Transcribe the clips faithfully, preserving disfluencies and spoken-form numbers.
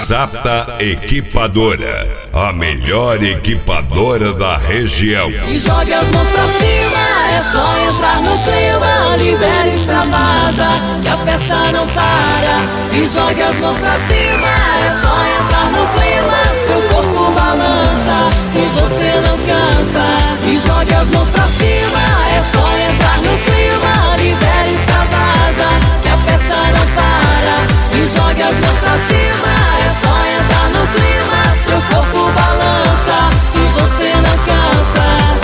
Sata Equipadora, a melhor equipadora da região. E jogue as mãos pra cima, é só entrar no clima. Libera, extravasa, que a festa não para. E jogue as mãos pra cima, é só entrar no clima. Seu corpo balança e você não cansa. E jogue as mãos pra cima, é só entrar no clima. Libera, extravasa, que a festa não para. E jogue as mãos pra cima, é só entrar no clima. Seu corpo balança e você não cansa.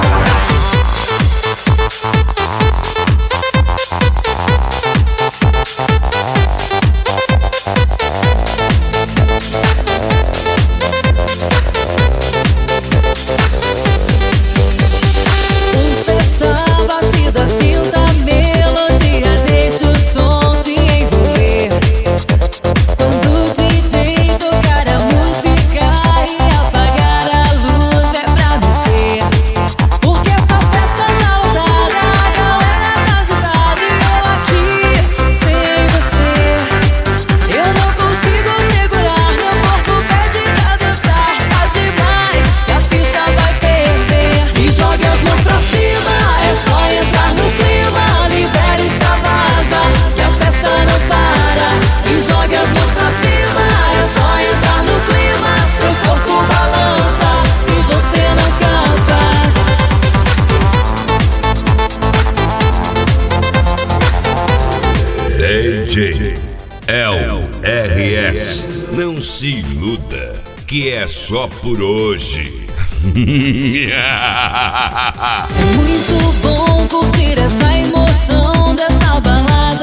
D J L R S, não se iluda que é só por hoje. É muito bom curtir essa emoção dessa balada.